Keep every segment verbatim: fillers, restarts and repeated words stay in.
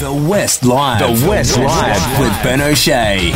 The West Live. The West Live with Ben O'Shea.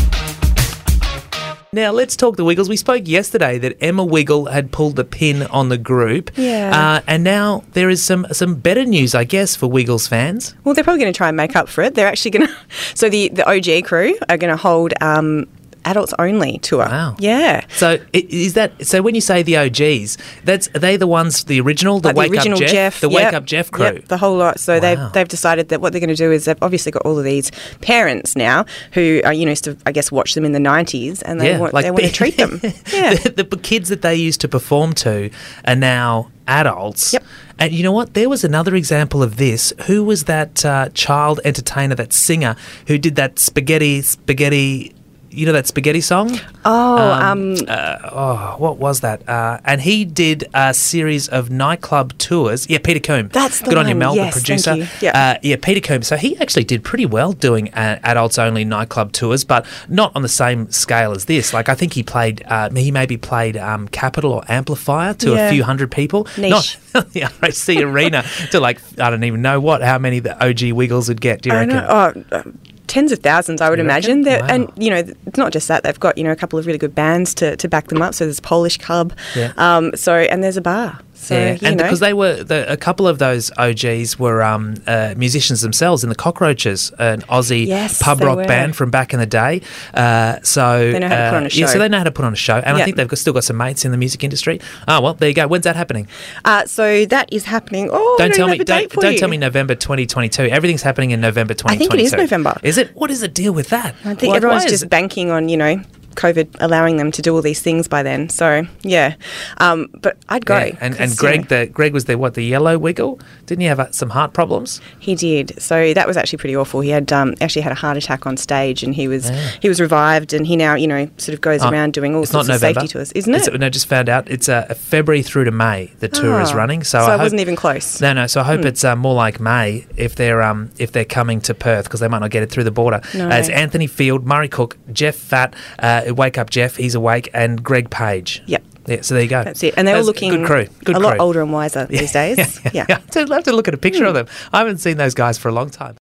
Now, let's talk the Wiggles. We spoke yesterday that Emma Wiggle had pulled the pin on the group. Yeah. Uh, and now there is some, some better news, I guess, for Wiggles fans. Well, they're probably going to try and make up for it. They're actually going to... So the, the O G crew are going to hold um, adults only tour. Wow. Yeah. So i- is that... So when you say the O Gs, that's are they the ones, the original, the Like Wake the original Up Jeff? Jeff, The yep, Wake Up Jeff crew? Yep, the whole lot. So Wow. they've they've decided that what they're going to do is they've obviously got all of these parents now who are, you know, used to, I guess, watch them in the nineties, and they want they want to treat them. Yeah. the, the kids that they used to perform to are now adults. Yep. And you know what? There was another example of this. Who was that uh, child entertainer, that singer who did that spaghetti, spaghetti... You know that spaghetti song? Oh, um, uh, oh, what was that? Uh, and he did a series of nightclub tours. Yeah, Peter Coombe. That's the Good on you, one. Mel, Yes, the producer. thank you. Yeah. Uh, yeah, Peter Coombe. So he actually did pretty well doing uh, adults-only nightclub tours, but not on the same scale as this. Like, I think he played, uh, he maybe played um, Capitol or Amplifier to Yeah. a few hundred people. Niche. Not the R A C Arena to, like, I don't even know what, how many the O G Wiggles would get, do you I reckon? know. Oh, uh, tens of thousands, I would You imagine. reckon? They're- And, Wow. you know, it's not just that. They've got, you know, a couple of really good bands to, to back them up. So there's Polish Cub. Yeah. Um, so, and there's a bar. So, Yeah, you and know. because they were the, a couple of those O Gs were um, uh, musicians themselves in the Cockroaches, an Aussie Yes, pub they rock were. band from back in the day. Uh, so They know how to put on a uh, Yeah, show. so they know how to put on a show, and I Yeah. think they've got, still got some mates in the music industry. Oh well, there you go. When's that happening? Uh, so that is happening. Oh, I Don't don't tell have me. a date Don't, for don't you. tell me November twenty twenty-two. Everything's happening in November twenty I think twenty-two. it is November. Is it? What is the deal with that? I think Why- everyone's why is just it- banking on, you know, COVID allowing them to do all these things by then. So, yeah. Um, but I'd go. Yeah, and 'cause, and you Greg, know, the Greg was the what the yellow wiggle? Didn't he have uh, some heart problems? he did. So that was actually pretty awful. He had um, actually had a heart attack on stage, and he was Yeah. he was revived, and he now, you know, sort of goes Oh, around doing all it's not sorts of November. safety tours, isn't it? It's, no, just found out. It's uh, February through to May. The tour is Oh, running. So, so I I hope, wasn't even close. No, no. So I hope it's uh, more like May if they're um if they're coming to Perth, because they might not get it through the border. No. Uh, it's Anthony Field, Murray Cook, Jeff Fatt, uh, Wake Up Jeff, he's awake, and Greg Page. Yep. Yeah. So there you go. That's it. And they're all That's looking good crew. Good a crew. lot older and wiser these days. Yeah. I'd love to look at a picture of them. I haven't seen those guys for a long time.